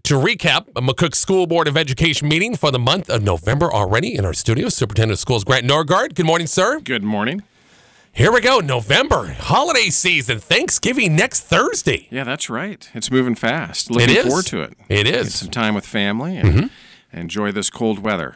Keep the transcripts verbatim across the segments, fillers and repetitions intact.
To recap, a McCook School Board of Education meeting for the month of November already in our studio. Superintendent of Schools Grant Norgard. Good morning, sir. Good morning. Here we go, November, holiday season, Thanksgiving next Thursday. Yeah, that's right. It's moving fast. Looking it is. forward to it. It is. Get some time with family and mm-hmm. enjoy this cold weather.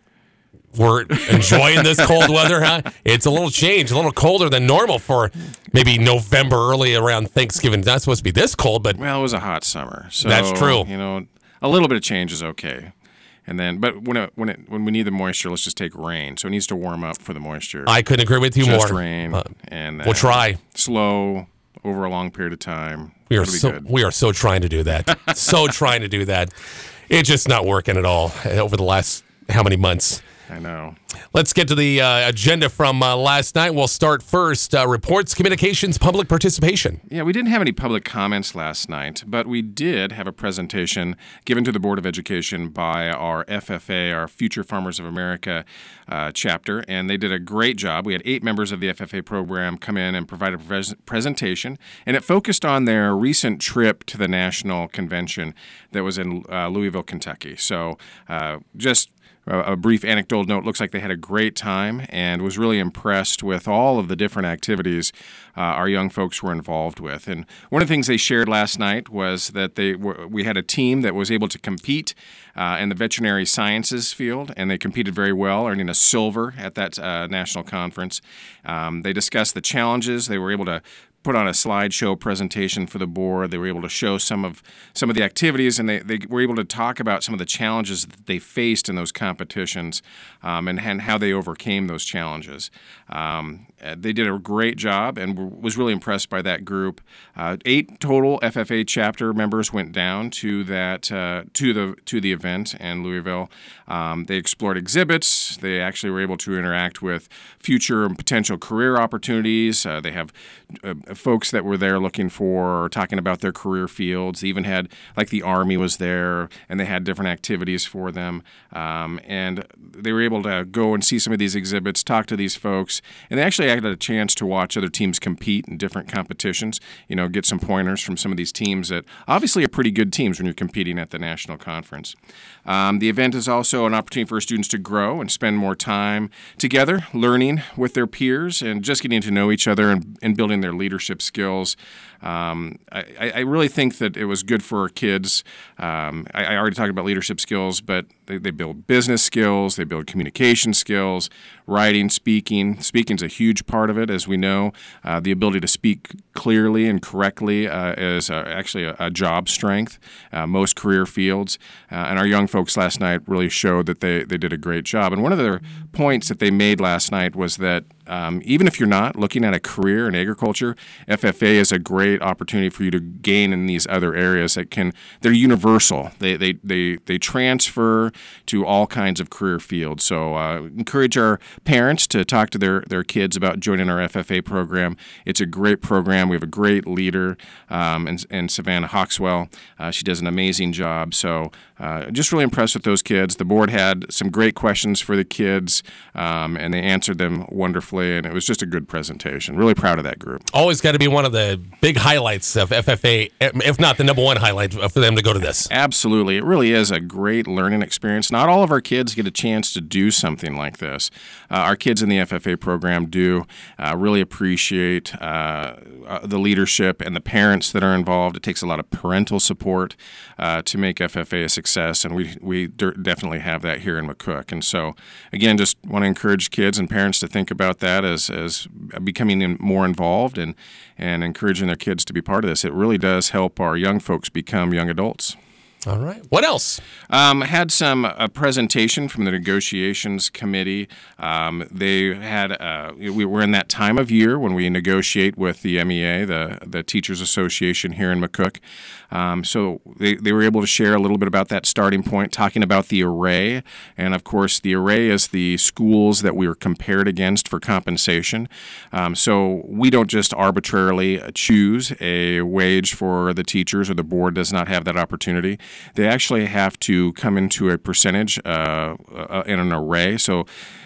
We're enjoying this cold weather, huh? It's a little change, a little colder than normal for maybe November, early around Thanksgiving. It's not supposed to be this cold, but... Well, it was a hot summer. So, that's true. You know, a little bit of change is okay. And then, but when it, when it, when we need the moisture, let's just take rain. So it needs to warm up for the moisture. I couldn't agree with you just more. Just rain, uh, and uh, we'll try slow over a long period of time. We are It'll be so good. we are so trying to do that. so trying to do that. It's just not working at all over the last how many months. I know. Let's get to the uh, agenda from uh, last night. We'll start first. Uh, reports, communications, public participation. Yeah, we didn't have any public comments last night, but we did have a presentation given to the Board of Education by our F F A, our Future Farmers of America uh, chapter, and they did a great job. We had eight members of the F F A program come in and provide a pres- presentation, and it focused on their recent trip to the national convention that was in uh, Louisville, Kentucky. So uh, just... A brief anecdotal note, looks like they had a great time and was really impressed with all of the different activities uh, our young folks were involved with. And one of the things they shared last night was that they were, we had a team that was able to compete uh, in the veterinary sciences field, and they competed very well, earning a silver at that uh, national conference. Um, they discussed the challenges. They were able to put on a slideshow presentation for the board. They were able to show some of some of the activities, and they, they were able to talk about some of the challenges that they faced in those competitions um, and, and how they overcame those challenges. Um, they did a great job and was really impressed by that group. Uh, eight total F F A chapter members went down to that uh, to the to the event in Louisville. Um, they explored exhibits. They actually were able to interact with future and potential career opportunities. Uh, they have uh, folks that were there looking for, talking about their career fields. They even had, like the Army was there, and they had different activities for them. Um, and they were able to go and see some of these exhibits, talk to these folks, and they actually had a chance to watch other teams compete in different competitions, you know, get some pointers from some of these teams that obviously are pretty good teams when you're competing at the national conference. Um, the event is also an opportunity for students to grow and spend more time together, learning with their peers and just getting to know each other and, and building their leadership skills. Um, I, I really think that it was good for our kids. Um, I, I already talked about leadership skills, but they, they build business skills, they build communication skills, writing, speaking. Speaking's a huge part of it, as we know. Uh, the ability to speak clearly and correctly uh, is uh, actually a, a job strength, uh, most career fields. Uh, and our young folks last night really showed that they, they did a great job. And one of the points that they made last night was that Um, even if you're not looking at a career in agriculture, F F A is a great opportunity for you to gain in these other areas that can, they're universal. They they they, they transfer to all kinds of career fields. So uh, encourage our parents to talk to their, their kids about joining our F F A program. It's a great program. We have a great leader um, in, in Savannah Hawkswell. Uh, she does an amazing job. So uh, just really impressed with those kids. The board had some great questions for the kids, um, and they answered them wonderfully. And it was just a good presentation. Really proud of that group. Always got to be one of the big highlights of F F A, if not the number one highlight for them to go to this. Absolutely. It really is a great learning experience. Not all of our kids get a chance to do something like this. Uh, our kids in the F F A program do uh, really appreciate uh, uh, the leadership and the parents that are involved. It takes a lot of parental support uh, to make F F A a success, and we, we d- definitely have that here in McCook. And so, again, just want to encourage kids and parents to think about that as as becoming in, more involved and, and encouraging their kids to be part of this. It really does help our young folks become young adults. All right. What else? Um, had some a presentation from the negotiations committee. Um, they had uh, we were in that time of year when we negotiate with the M E A, the the Teachers Association here in McCook. Um, so they, they were able to share a little bit about that starting point, talking about the array. And of course, the array is the schools that we were compared against for compensation. Um, so we don't just arbitrarily choose a wage for the teachers, or the board does not have that opportunity. They actually have to come into a percentage uh, uh, in an array. So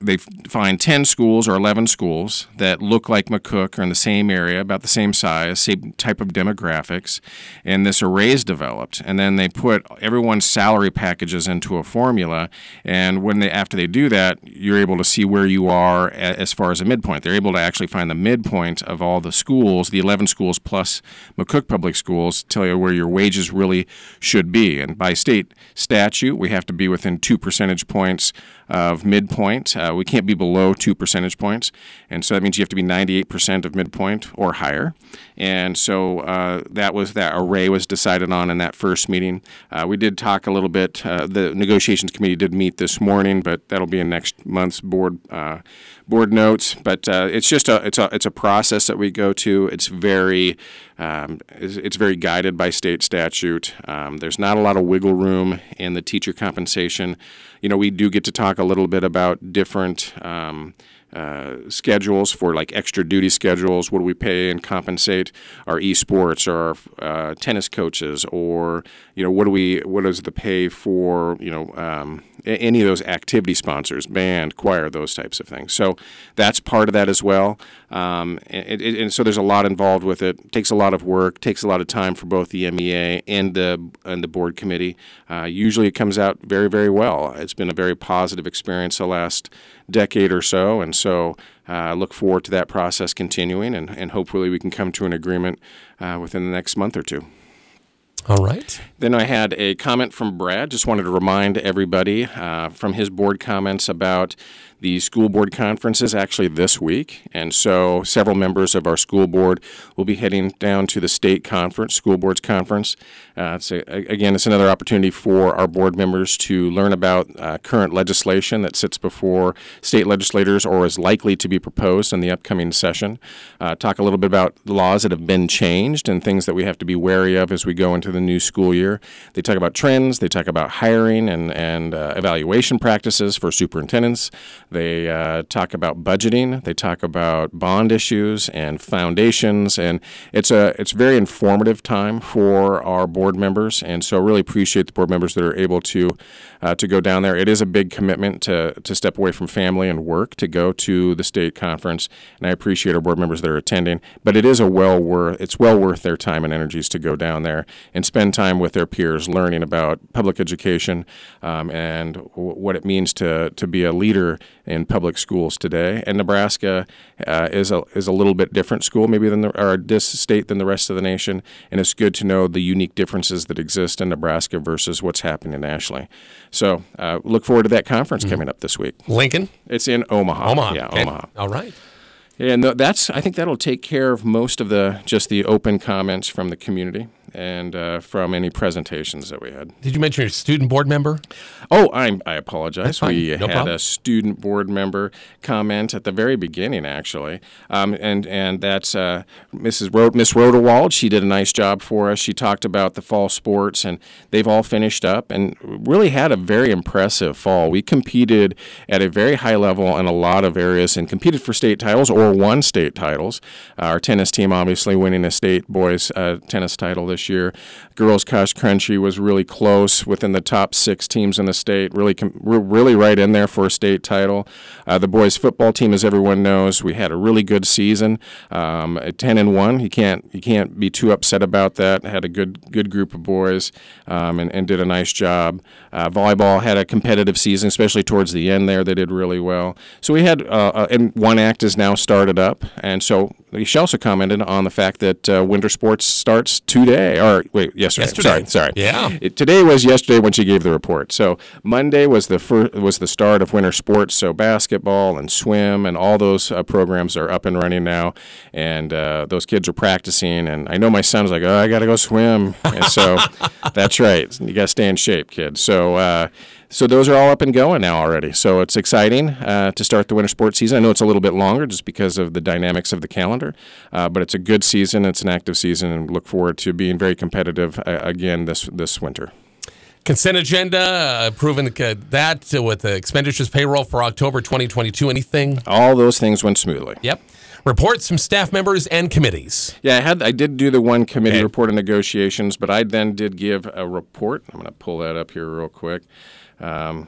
they find ten schools or eleven schools that look like McCook, are in the same area, about the same size, same type of demographics, and this array is developed. And then they put everyone's salary packages into a formula, and when they after they do that, you're able to see where you are a, as far as a midpoint. They're able to actually find the midpoint of all the schools, the eleven schools plus McCook Public Schools, tell you where your wages really should be. And by state statute, we have to be within two percentage points of midpoint. Uh, we can't be below two percentage points, and so that means you have to be ninety-eight percent of midpoint or higher. And so uh, that was that array was decided on in that first meeting. Uh, we did talk a little bit. Uh, the negotiations committee did meet this morning, but that'll be in next month's board uh, board notes. But uh, it's just a it's a it's a process that we go to. It's very um, it's, it's very guided by state statute. Um, there's not a lot of wiggle room in the teacher compensation. You know, we do get to talk a little bit about different um, uh, schedules for like extra duty schedules. What do we pay and compensate our esports or our uh, tennis coaches, or you know, what do we what is the pay for you know um, any of those activity sponsors, band, choir, those types of things. So that's part of that as well. Um, and, and, and so there's a lot involved with it. It takes a lot of work, takes a lot of time for both the M E A and the and the board committee. Uh, usually it comes out very, very well. It's been a very positive experience the last decade or so, and so I uh, look forward to that process continuing, and, and hopefully we can come to an agreement uh, within the next month or two. All right. Then I had a comment from Brad. Just wanted to remind everybody uh, from his board comments about the school board conferences actually this week. And so several members of our school board will be heading down to the state conference, school boards conference. Uh, it's a, again, it's another opportunity for our board members to learn about uh, current legislation that sits before state legislators or is likely to be proposed in the upcoming session. Uh, talk a little bit about laws that have been changed and things that we have to be wary of as we go into the new school year. They talk about trends. They talk about hiring and, and uh, evaluation practices for superintendents. They uh, talk about budgeting. They talk about bond issues and foundations, and it's a it's a very informative time for our board members. And so, I really appreciate the board members that are able to uh, to go down there. It is a big commitment to to step away from family and work to go to the state conference, and I appreciate our board members that are attending. But it is a well worth it's well worth their time and energies to go down there and spend time with their peers, learning about public education um, and w- what it means to to be a leader in public schools today. And Nebraska uh, is a is a little bit different school maybe than the, or this state than the rest of the nation, and it's good to know the unique differences that exist in Nebraska versus what's happening nationally. So uh, look forward to that conference mm-hmm. coming up this week. Lincoln? It's in Omaha. Omaha. Yeah, okay. Omaha. All right. And that's I think that'll take care of most of the just the open comments from the community and uh, from any presentations that we had. Did you mention your student board member? Oh, I I apologize. We no had problem. a student board member comment at the very beginning, actually, um, and and that's uh, Missus Ro- Miss Rodewald. She did a nice job for us. She talked about the fall sports, and they've all finished up, and really had a very impressive fall. We competed at a very high level in a lot of areas, and competed for state titles or won state titles. Uh, our tennis team obviously winning a state boys uh, tennis title this year. Girls cross country was really close within the top six teams in the state. Really, com- we're really right in there for a state title. Uh, the boys football team, as everyone knows, we had a really good season. Um, at ten and one, you can't you can't be too upset about that. Had a good good group of boys um, and, and did a nice job. Uh, volleyball had a competitive season, especially towards the end there. They did really well. So we had uh, uh, and one act is now started up, and so she also commented on the fact that uh, winter sports starts today. Or wait, yesterday. Yesterday. Sorry, sorry. Yeah. It, today was yesterday when she gave the report. So Monday was the first, was the start of winter sports. So basketball and swim and all those uh, programs are up and running now, and uh, those kids are practicing. And I know my son's like, oh, I got to go swim. And so that's right. You got to stay in shape, kids. So. Uh, So those are all up and going now already. So it's exciting uh, to start the winter sports season. I know it's a little bit longer just because of the dynamics of the calendar, uh, but it's a good season. It's an active season, and look forward to being very competitive uh, again this this winter. Consent agenda, uh, approving the, that uh, with the expenditures payroll for October twenty twenty-two. Anything? All those things went smoothly. Yep. Reports from staff members and committees. Yeah, I had I did do the one committee Okay. report of negotiations, but I then did give a report. I'm going to pull that up here real quick. Um,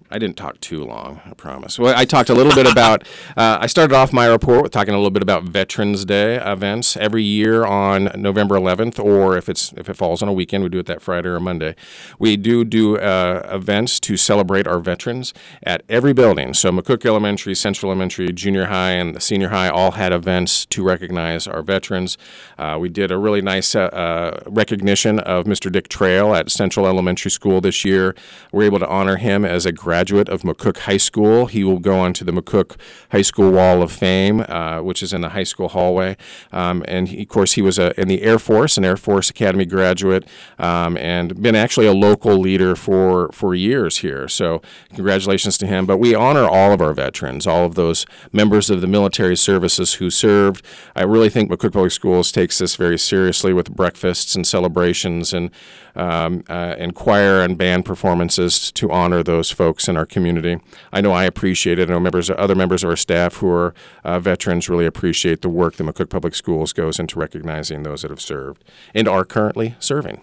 I didn't talk too long, I promise. Well, I talked a little bit about, uh, I started off my report with talking a little bit about Veterans Day events. Every year on November eleventh, or if it's if it falls on a weekend, we do it that Friday or Monday. We do do uh, events to celebrate our veterans at every building. So McCook Elementary, Central Elementary, Junior High, and the Senior High all had events to recognize our veterans. Uh, we did a really nice uh, uh, recognition of Mister Dick Trail at Central Elementary School this year. We're able to honor him as a graduate of McCook High School. He will go onto the McCook High School Wall of Fame, uh, which is in the high school hallway. Um, and he, of course, he was a, in the Air Force, an Air Force Academy graduate, um, and been actually a local leader for, for years here. So congratulations to him. But we honor all of our veterans, all of those members of the military services who served. I really think McCook Public Schools takes this very seriously with breakfasts and celebrations and um, uh, and choir and band performances to honor those folks in our community. I know I appreciate it. I know members, other members of our staff who are uh, veterans really appreciate the work that McCook Public Schools goes into recognizing those that have served and are currently serving.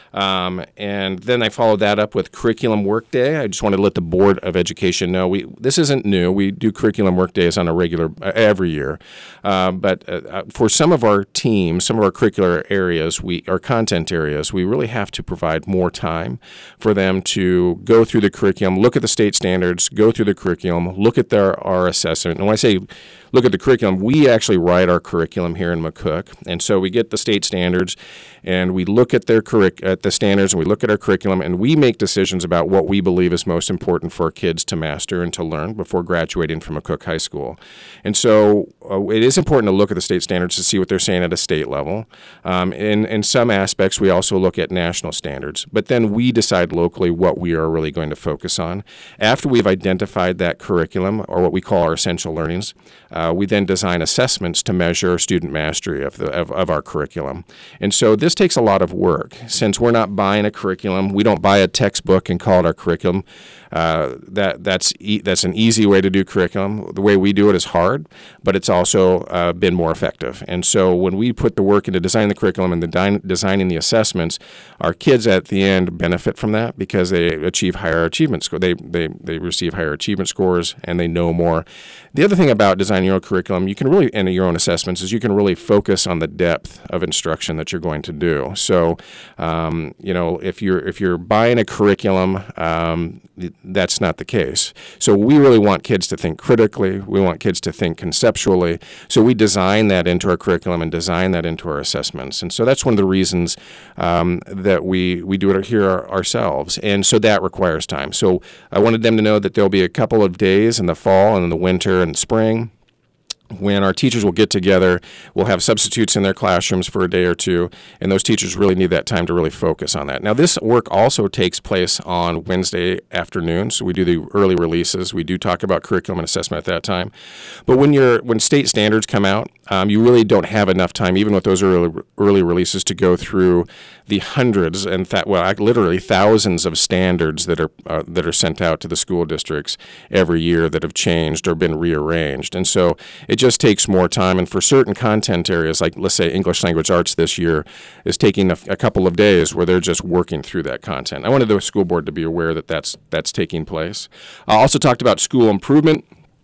Um, and then I followed that up with Curriculum Work Day. I just wanted to let the Board of Education know we this isn't new. We do Curriculum Work Days on a regular uh, every year. Uh, but uh, for some of our teams, some of our curricular areas, we our content areas, we really have to provide more time for them to go through the curriculum, look at the state standards, go through the curriculum, look at their our assessment. And when I say look at the curriculum, we actually write our curriculum here in McCook. And so we get the state standards and we look at their curric- at the standards and we look at our curriculum and we make decisions about what we believe is most important for our kids to master and to learn before graduating from McCook High School. And so uh, it is important to look at the state standards to see what they're saying at a state level. Um, in, in some aspects, we also look at national standards. But then we decide locally what we are really going to focus on. After we've identified that curriculum, or what we call our essential learnings, Uh, we then design assessments to measure student mastery of, the, of, of our curriculum. And so this takes a lot of work. Since we're not buying a curriculum, we don't buy a textbook and call it our curriculum. Uh, that that's e- that's an easy way to do curriculum. The way we do it is hard, but it's also uh, been more effective. And so when we put the work into designing the curriculum and the di- designing the assessments, our kids at the end benefit from that because they achieve higher achievement score. They they they receive higher achievement scores and they know more. The other thing about designing your own curriculum, you can really, and your own assessments, is you can really focus on the depth of instruction that you're going to do. So, um, you know, if you're if you're buying a curriculum, um, that's not the case. So we really want kids to think critically. We want kids to think conceptually. So we design that into our curriculum and design that into our assessments. And so that's one of the reasons um, that we, we do it here ourselves. And so that requires time. So I wanted them to know that there'll be a couple of days in the fall and in the winter and spring when our teachers will get together. We'll have substitutes in their classrooms for a day or two, and those teachers really need that time to really focus on that. Now, this work also takes place on Wednesday afternoons, so we do the early releases. We do talk about curriculum and assessment at that time. But when you're when state standards come out, um, you really don't have enough time, even with those early early releases, to go through the hundreds and th- well, literally thousands of standards that are uh, that are sent out to the school districts every year that have changed or been rearranged, and so it just takes more time. And for certain content areas, like let's say English language arts this year is taking a, a couple of days where they're just working through that content. I wanted the school board to be aware that that's that's taking place. I also talked about school improvement.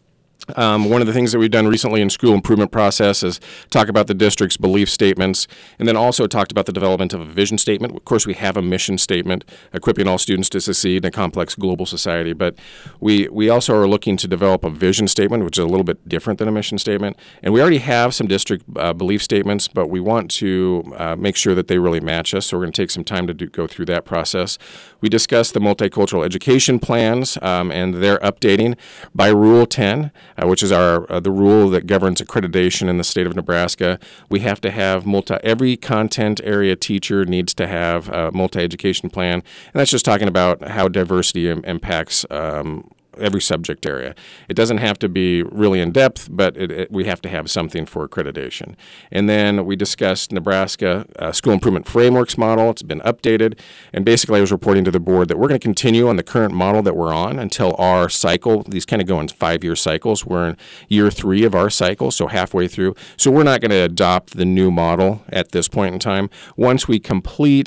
Um, one of the things that we've done recently in school improvement process is talk about the district's belief statements, and then also talked about the development of a vision statement. Of course, we have a mission statement, equipping all students to succeed in a complex global society, but we, we also are looking to develop a vision statement, which is a little bit different than a mission statement. And we already have some district uh, belief statements, but we want to uh, make sure that they really match us, so we're going to take some time to do, go through that process. We discussed the multicultural education plans um, and their updating by Rule ten. Uh, which is our uh, the rule that governs accreditation in the state of Nebraska. We have to have multi, every content area teacher needs to have a multi-education plan, and that's just talking about how diversity im- impacts um, every subject area. It doesn't have to be really in depth, but it, it, we have to have something for accreditation. And then we discussed Nebraska uh, School Improvement Frameworks model. It's been updated, and basically I was reporting to the board that we're going to continue on the current model that we're on until our cycle. These kind of go in five-year cycles. We're in year three of our cycle, so halfway through. So we're not going to adopt the new model at this point in time. Once we complete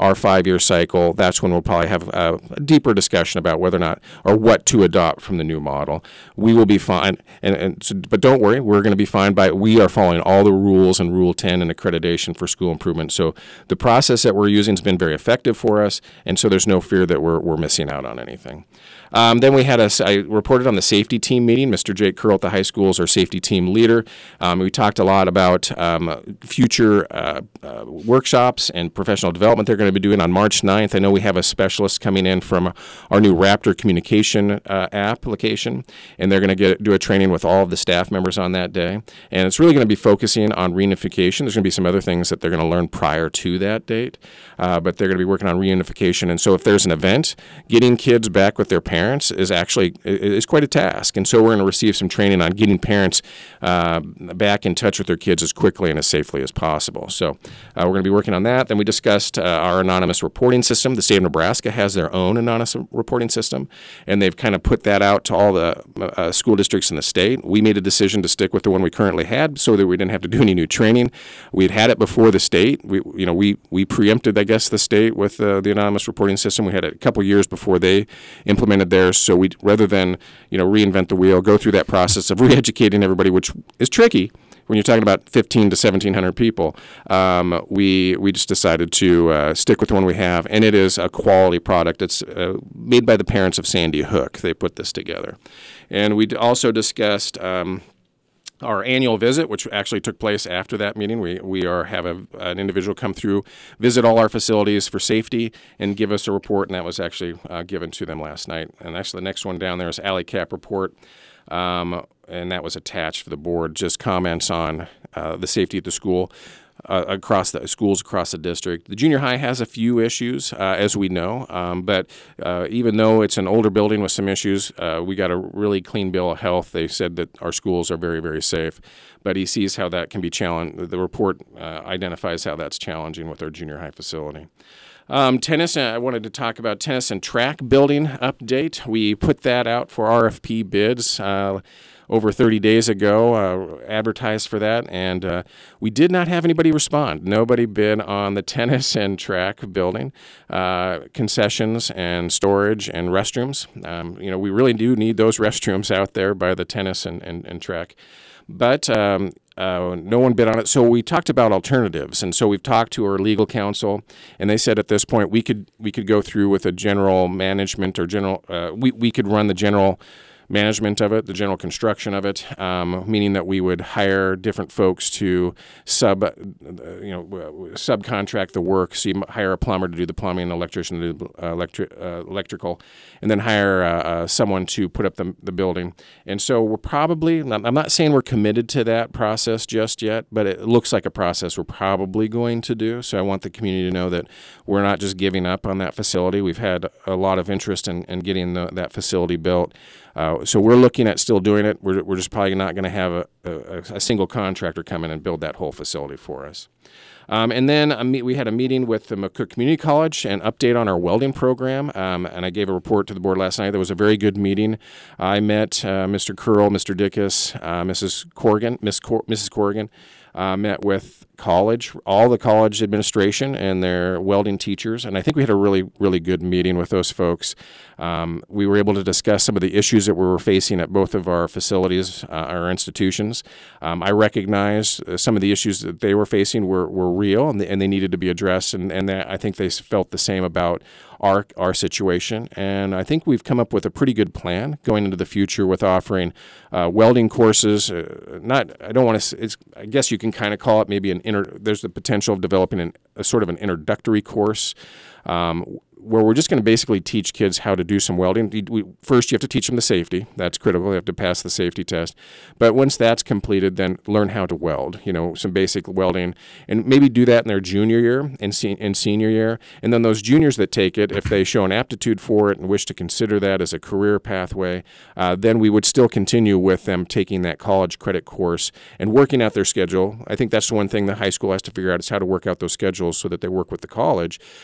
our five-year cycle, that's when we'll probably have a, a deeper discussion about whether or not or what to adopt from the new model. We will be fine, and, and so, but don't worry, we're going to be fine by we are following all the rules and Rule ten and accreditation for school improvement. So the process that we're using has been very effective for us, and so there's no fear that we're we're missing out on anything. Um, then we had a, I reported on the safety team meeting. Mister Jake Curl at the high school is our safety team leader. Um, we talked a lot about um, future uh, uh, workshops and professional development they're going to be doing on March ninth. I know we have a specialist coming in from our new Raptor communication uh, application, and they're going to get do a training with all of the staff members on that day. And it's really going to be focusing on reunification. There's going to be some other things that they're going to learn prior to that date, uh, but they're going to be working on reunification. And so if there's an event, getting kids back with their parents is actually is quite a task, and so we're going to receive some training on getting parents uh, back in touch with their kids as quickly and as safely as possible. So uh, we're going to be working on that. Then we discussed uh, our anonymous reporting system. The state of Nebraska has their own anonymous reporting system, and they've kind of put that out to all the uh, school districts in the state. We made a decision to stick with the one we currently had, so that we didn't have to do any new training. We'd had it before the state. We, you know, we we preempted, I guess, the state with uh, the anonymous reporting system. We had it a couple years before they implemented theirs, so we rather than you know reinvent the wheel, go through that process of re-educating everybody, which is tricky when you're talking about fifteen to seventeen hundred people. Um, we we just decided to uh, stick with the one we have, and it is a quality product. It's uh, made by the parents of Sandy Hook. They put this together, and we also discussed Um, our annual visit, which actually took place after that meeting. We we are have a, an individual come through, visit all our facilities for safety, and give us a report, and that was actually uh, given to them last night. And actually the next one down there is Alley Cap report, um, and that was attached for the board, just comments on uh, the safety at the school. Uh, across the schools across the district. The junior high has a few issues, uh, as we know, um, but uh, even though it's an older building with some issues, uh, we got a really clean bill of health. They said that our schools are very, very safe, but he sees how that can be challenged. The report uh, identifies how that's challenging with our junior high facility. Um, tennis, I wanted to talk about tennis and track building update. We put that out for R F P bids uh, over thirty days ago, uh, advertised for that, and uh, we did not have anybody respond. Nobody bid on the tennis and track building, uh, concessions and storage and restrooms. Um, you know, we really do need those restrooms out there by the tennis and, and, and track. But um, uh, no one bid on it. So we talked about alternatives, and so we've talked to our legal counsel, and they said at this point we could we could go through with a general management or general. Uh, we we could run the general management of it, the general construction of it, um, meaning that we would hire different folks to sub, uh, you know, subcontract the work. So you hire a plumber to do the plumbing, an electrician to do uh, electric, uh, electrical, and then hire uh, uh, someone to put up the, the building. And so we're probably, I'm not saying we're committed to that process just yet, but it looks like a process we're probably going to do. So I want the community to know that we're not just giving up on that facility. We've had a lot of interest in, in getting the, that facility built. Uh, so we're looking at still doing it. We're, we're just probably not going to have a, a, a single contractor come in and build that whole facility for us. Um, and then a meet, we had a meeting with the McCook Community College, an update on our welding program, um, and I gave a report to the board last night. There was a very good meeting. I met uh, Mister Curl, Mister Dickus, uh, Missus Corrigan, Miss Cor- Missus Corrigan, uh, met with college, all the college administration and their welding teachers, and I think we had a really, really good meeting with those folks. Um, we were able to discuss some of the issues that we were facing at both of our facilities, uh, our institutions. Um, I recognize some of the issues that they were facing were, were real, and they, and they needed to be addressed, and, and that, I think they felt the same about our our situation, and I think we've come up with a pretty good plan going into the future with offering uh, welding courses. Uh, not, I don't want to. It's, I guess you can kind of call it maybe an inter. There's the potential of developing an, a sort of an introductory course. Um, where we're just going to basically teach kids how to do some welding. We, first, you have to teach them the safety. That's critical. They have to pass the safety test. But once that's completed, then learn how to weld, you know, some basic welding, and maybe do that in their junior year and se- in senior year. And then those juniors that take it, if they show an aptitude for it and wish to consider that as a career pathway, uh, then we would still continue with them taking that college credit course and working out their schedule. I think that's the one thing the high school has to figure out is how to work out those schedules so that they work with the college. But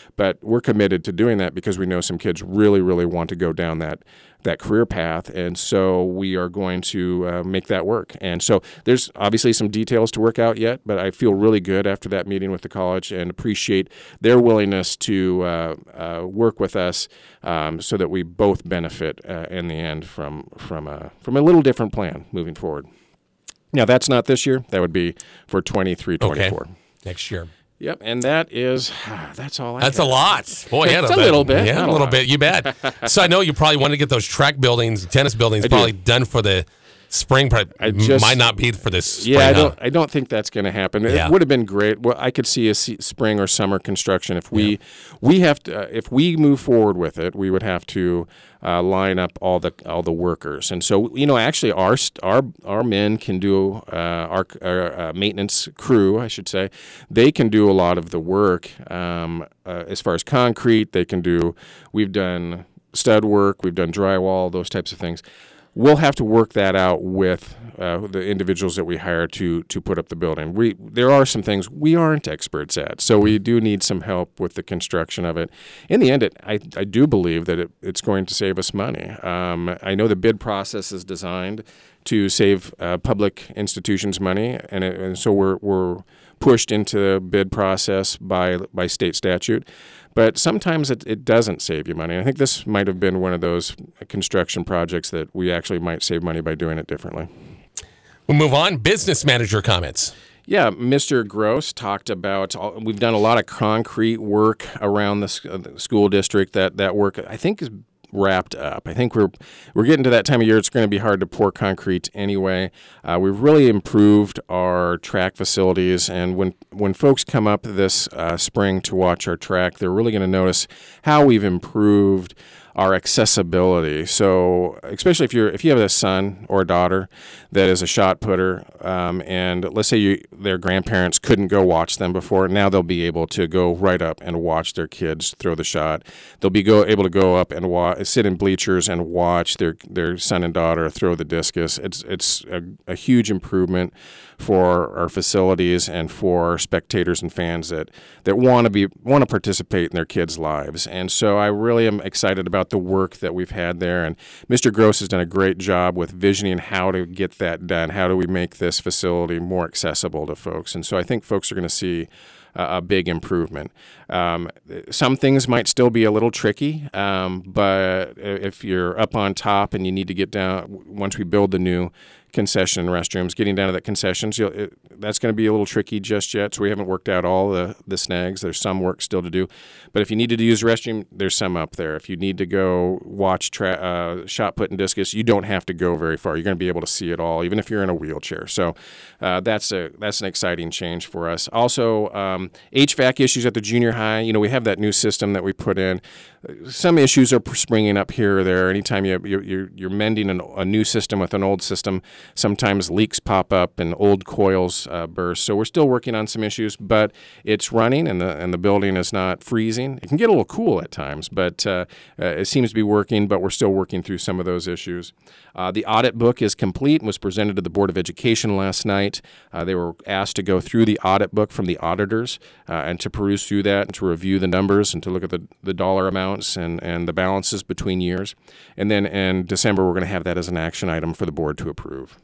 we're committed to doing that because we know some kids really, really want to go down that that career path, and so we are going to uh, make that work. And so there's obviously some details to work out yet, but I feel really good after that meeting with the college and appreciate their willingness to uh, uh, work with us um, so that we both benefit uh, in the end from from a from a little different plan moving forward. Now that's not this year; that would be for twenty-three twenty-four. Okay. Next year. Yep, and that is, that's all I That's have. a lot. Boy, yeah, It's a little bit, Yeah, not a a little lot. bit. You bet. So I know you probably want to get those track buildings, tennis buildings, I do. probably done for the spring. Probably I just- might not be for this spring. Yeah, I huh? don't. I don't think that's going to happen. Yeah. It would have been great. Well, I could see a se- spring or summer construction if we, we have to. Uh, if we move forward with it, we would have to uh, line up all the all the workers. And so, you know, actually, our st- our our men can do uh, our, our uh, maintenance crew, I should say. They can do a lot of the work um, uh, as far as concrete. They can do. We've done stud work. We've done drywall. Those types of things. We'll have to work that out with uh, the individuals that we hire to to put up the building. We there are some things we aren't experts at, so we do need some help with the construction of it. In the end, it, I I do believe that it, it's going to save us money. Um, I know the bid process is designed to save uh, public institutions money, and, it, and so we're we're pushed into the bid process by by state statute. But sometimes it, it doesn't save you money. I think this might have been one of those construction projects that we actually might save money by doing it differently. We'll move on. Business manager comments. Yeah, Mister Gross talked about, all, we've done a lot of concrete work around the, s- uh, the school district. That, that work, I think, is wrapped up. I think we're we're getting to that time of year. It's going to be hard to pour concrete anyway. Uh, we've really improved our track facilities, and when when folks come up this uh, spring to watch our track, they're really going to notice how we've improved our accessibility. So, especially if you're if you have a son or a daughter that is a shot putter, um, and let's say you, their grandparents couldn't go watch them before, now they'll be able to go right up and watch their kids throw the shot. They'll be go able to go up and wa- sit in bleachers and watch their their son and daughter throw the discus. It's it's a, a huge improvement for our facilities and for spectators and fans that that want to be want to participate in their kids' lives. And so I really am excited about the work that we've had there. And Mister Gross has done a great job with visioning how to get that done. How do we make this facility more accessible to folks? And so I think folks are going to see a big improvement. Um, some things might still be a little tricky, um, but if you're up on top and you need to get down, once we build the new concession restrooms, getting down to that concessions, you'll, it, that's going to be a little tricky just yet. So we haven't worked out all the, the snags. There's some work still to do. But if you needed to use the restroom, there's some up there. If you need to go watch tra- uh, shot put and discus, you don't have to go very far. You're going to be able to see it all, even if you're in a wheelchair. So uh, that's a that's an exciting change for us. Also, um, H V A C issues at the junior high. You know, we have that new system that we put in. Some issues are springing up here or there. Anytime you, you, you're, you're mending an, a new system with an old system, sometimes leaks pop up and old coils uh, burst. So we're still working on some issues, but it's running and the and the building is not freezing. It can get a little cool at times, but uh, uh, it seems to be working, but we're still working through some of those issues. Uh, the audit book is complete and was presented to the Board of Education last night. Uh, they were asked to go through the audit book from the auditors uh, and to peruse through that and to review the numbers and to look at the, the dollar amounts and, and the balances between years. And then in December, we're going to have that as an action item for the board to approve.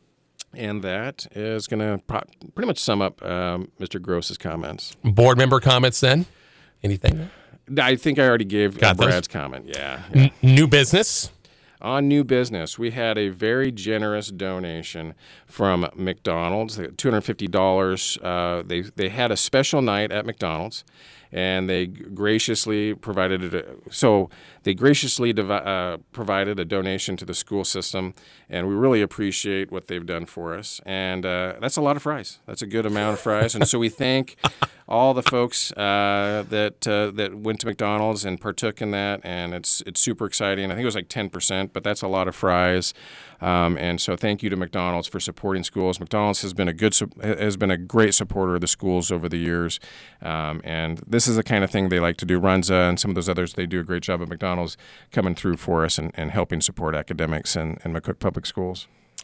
And that is going to pro- pretty much sum up um, Mister Gross's comments. Board member comments then? Anything? I think I already gave uh, Got those? Brad's comment. Yeah. yeah. N- new business? On new business, we had a very generous donation from McDonald's. They got two hundred fifty dollars. Uh, they they had a special night at McDonald's, and they graciously provided it. A, so they graciously devi- uh, provided a donation to the school system, and we really appreciate what they've done for us. And uh, that's a lot of fries. That's a good amount of fries, and so we thank all the folks uh, that uh, that went to McDonald's and partook in that, and it's it's super exciting. I think it was like ten percent, but that's a lot of fries. Um, and so thank you to McDonald's for supporting schools. McDonald's has been a good has been a great supporter of the schools over the years, um, and this is the kind of thing they like to do. Runza and some of those others, they do a great job at McDonald's coming through for us and, and helping support academics in, in McCook Public Schools.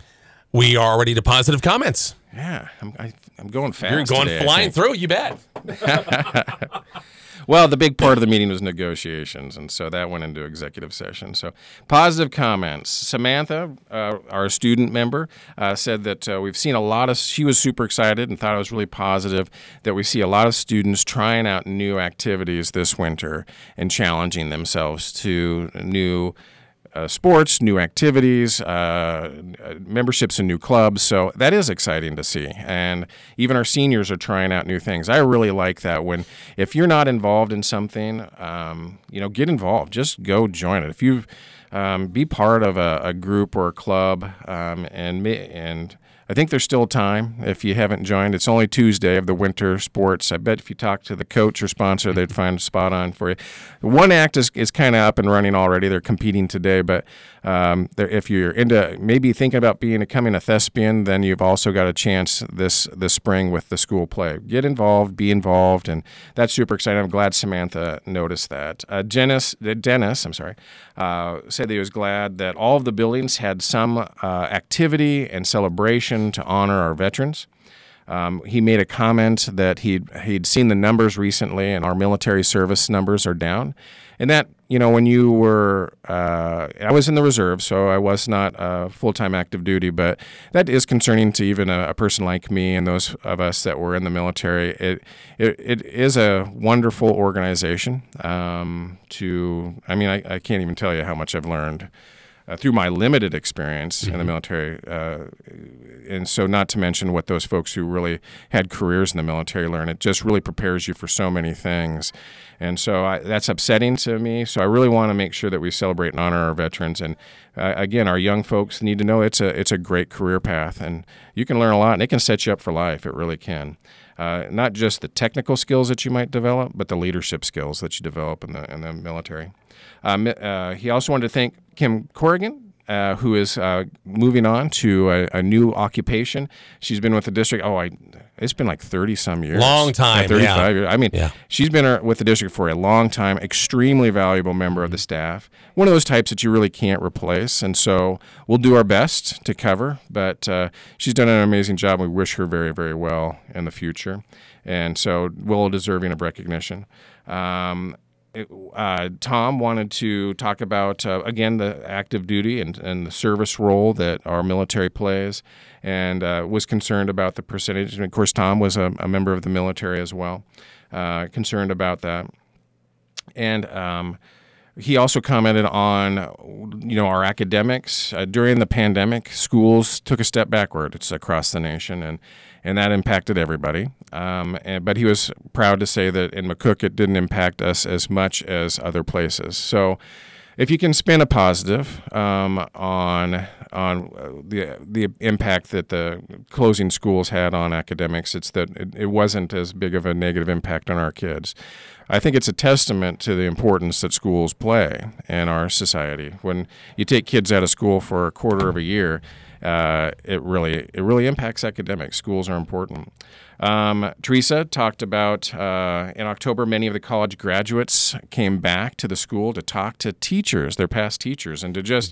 We are already to positive comments. Yeah, I'm, I, I'm going fast. You're going today, I flying think. through, you bet. Well, the big part of the meeting was negotiations, and so that went into executive session. So positive comments. Samantha, uh, our student member, uh, said that uh, we've seen a lot of, she was super excited and thought it was really positive that we see a lot of students trying out new activities this winter and challenging themselves to new Uh, sports, new activities, uh, memberships in new clubs. So that is exciting to see. And even our seniors are trying out new things. I really like that when, if you're not involved in something, um, you know, get involved. Just go join it. If you um, be part of a, a group or a club, um, and and I think there's still time if you haven't joined. It's only Tuesday of the winter sports. I bet if you talk to the coach or sponsor, they'd find a spot on for you. One Act is, is kind of up and running already. They're competing today, but um, if you're into maybe thinking about being becoming a thespian, then you've also got a chance this this spring with the school play. Get involved, be involved, and that's super exciting. I'm glad Samantha noticed that. Uh, Dennis, Dennis, I'm sorry, uh, said that he was glad that all of the buildings had some uh, activity and celebration to honor our veterans. Um, he made a comment that he'd, he'd seen the numbers recently, and our military service numbers are down. And that, you know, when you were, uh, I was in the reserve, so I was not uh, full-time active duty, but that is concerning to even a, a person like me and those of us that were in the military. It it, it is a wonderful organization. Um, to, I mean, I, I can't even tell you how much I've learned Uh, through my limited experience mm-hmm. in the military, uh, and so not to mention what those folks who really had careers in the military learn. It just really prepares you for so many things, and so I, that's upsetting to me. So I really want to make sure that we celebrate and honor our veterans. And uh, again, our young folks need to know it's a it's a great career path, and you can learn a lot, and it can set you up for life. It really can. Uh, not just the technical skills that you might develop, but the leadership skills that you develop in the in the military. Um, uh, he also wanted to thank Kim Corrigan, uh, who is uh, moving on to a, a new occupation. She's been with the district. Oh, I, it's been like thirty some years. Long time, yeah, thirty-five yeah. years. I mean, yeah. she's been with the district for a long time. Extremely valuable member of the staff. One of those types that you really can't replace. And so we'll do our best to cover. But uh, she's done an amazing job. We wish her very, very well in the future. And so well deserving of recognition. Um, Uh, Tom wanted to talk about, uh, again, the active duty and, and the service role that our military plays, and uh, was concerned about the percentage. And, of course, Tom was a, a member of the military as well, uh, concerned about that. And um, he also commented on, you know, our academics. Uh, during the pandemic, schools took a step backward. It's across the nation, and and that impacted everybody. Um, and, but he was proud to say that in McCook it didn't impact us as much as other places. So if you can spin a positive um, on on the the impact that the closing schools had on academics, it's that it, it wasn't as big of a negative impact on our kids. I think it's a testament to the importance that schools play in our society. When you take kids out of school for a quarter of a year, uh, it really it really impacts academics. Schools are important. Um, Teresa talked about uh, in October, many of the college graduates came back to the school to talk to teachers, their past teachers, and to just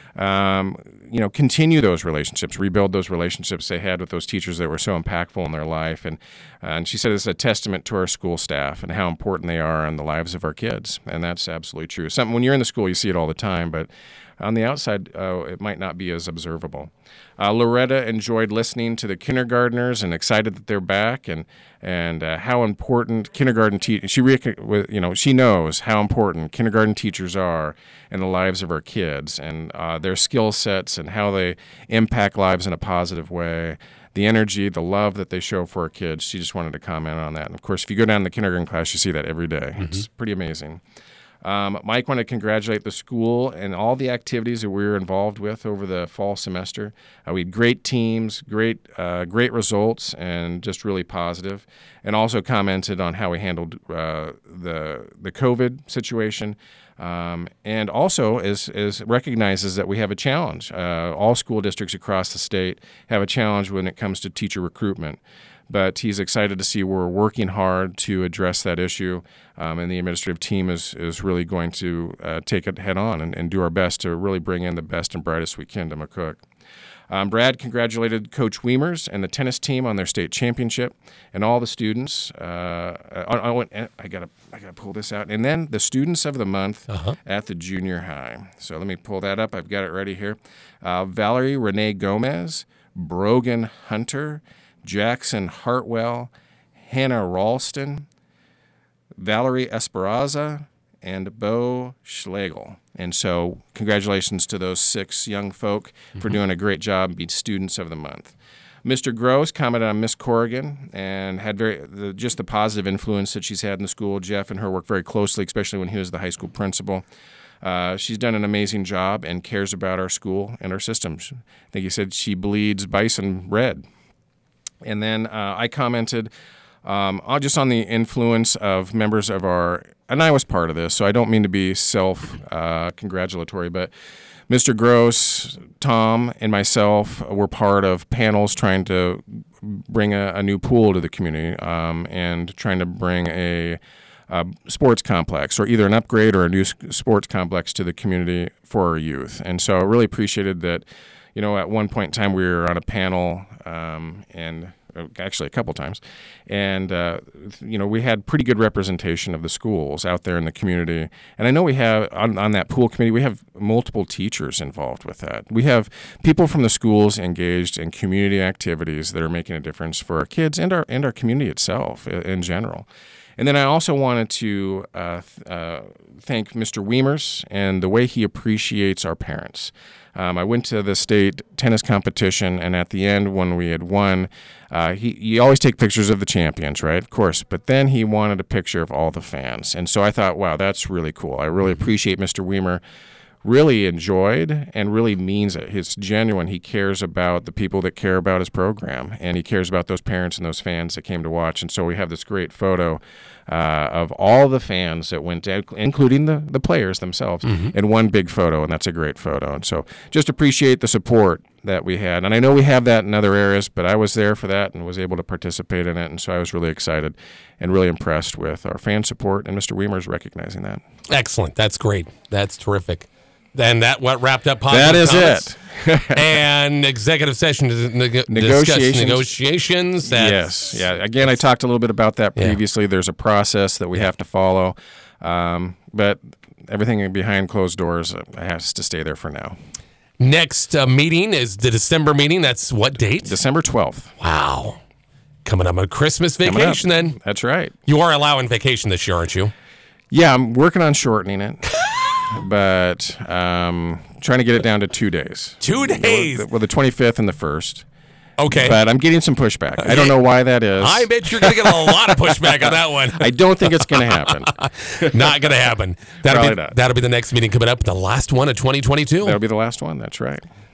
Um, you know, continue those relationships, rebuild those relationships they had with those teachers that were so impactful in their life. And uh, and she said it's a testament to our school staff and how important they are in the lives of our kids. And that's absolutely true. Something when you're in the school, you see it all the time, but on the outside, uh, it might not be as observable. Uh, Loretta enjoyed listening to the kindergartners and excited that they're back, and and uh, how important kindergarten te- she you know she knows how important kindergarten teachers are in the lives of our kids, and uh, their skill sets and how they impact lives in a positive way. The energy, the love that they show for our kids. She just wanted to comment on that. And of course, if you go down to the kindergarten class, you see that every day. Mm-hmm. It's pretty amazing. Um, Mike wanted to congratulate the school and all the activities that we were involved with over the fall semester. Uh, we had great teams, great uh, great results, and just really positive. And also commented on how we handled uh, the the COVID situation. Um, and also is, is recognizes that we have a challenge. Uh, all school districts across the state have a challenge when it comes to teacher recruitment. But he's excited to see we're working hard to address that issue, um, and the administrative team is is really going to uh, take it head on and, and do our best to really bring in the best and brightest we can to McCook. Um, Brad congratulated Coach Wiemers and the tennis team on their state championship, and all the students. Uh, I, I, went, I gotta, I gotta pull this out, and then the students of the month uh-huh. at the junior high. So let me pull that up. I've got it ready here. Uh, Valerie Renee Gomez, Brogan Hunter, Jackson Hartwell, Hannah Ralston, Valerie Esperanza, and Bo Schlegel. And so congratulations to those six young folk mm-hmm. for doing a great job and being students of the month. Mister Gross commented on Miss Corrigan and had very the, just the positive influence that she's had in the school. Jeff and her work very closely, especially when he was the high school principal. Uh, she's done an amazing job and cares about our school and our systems. I think he said she bleeds bison red. And then uh, I commented um, just on the influence of members of our, and I was part of this, so I don't mean to be self-congratulatory, uh, but Mister Gross, Tom, and myself were part of panels trying to bring a, a new pool to the community um, and trying to bring a, a sports complex, or either an upgrade or a new sports complex to the community for our youth. And so I really appreciated that, you know, at one point in time we were on a panel um, and actually a couple times, and uh, you know, we had pretty good representation of the schools out there in the community. And I know we have on, on that pool committee, we have multiple teachers involved with that. We have people from the schools engaged in community activities that are making a difference for our kids and our and our community itself in general. And then I also wanted to uh, uh, thank Mister Wiemers and the way he appreciates our parents. Um, I went to the state tennis competition, and at the end, when we had won, uh, he you always take pictures of the champions, right? Of course. But then he wanted a picture of all the fans. And so I thought, wow, that's really cool. I really appreciate Mister Wiemer. Really enjoyed and really means it. It's genuine. He cares about the people that care about his program, and he cares about those parents and those fans that came to watch. And so we have this great photo uh, of all the fans that went down, including the, the players themselves, mm-hmm. in one big photo, and that's a great photo. And so just appreciate the support that we had. And I know we have that in other areas, but I was there for that and was able to participate in it, and so I was really excited and really impressed with our fan support, and Mister Wiemers recognizing that. Excellent. That's great. That's terrific. Then that what wrapped up positive That is comments. it. And executive session to neg- negotiations. discuss negotiations. That's, yes. Yeah. Again, I talked a little bit about that previously. Yeah. There's a process that we have to follow, um, but everything behind closed doors has to stay there for now. Next uh, meeting is the December meeting. That's what date? December twelfth. Wow. Coming up on Christmas vacation then. That's right. You are allowing vacation this year, aren't you? Yeah, I'm working on shortening it. But um, trying to get it down to two days. Two days? Well, the twenty-fifth and the first. Okay. But I'm getting some pushback. I don't know why that is. I bet you're going to get a lot of pushback on that one. I don't think it's going to happen. Not going to happen. That'll Probably be, not. That'll be the next meeting coming up, the last one of twenty twenty-two. That'll be the last one. That's right.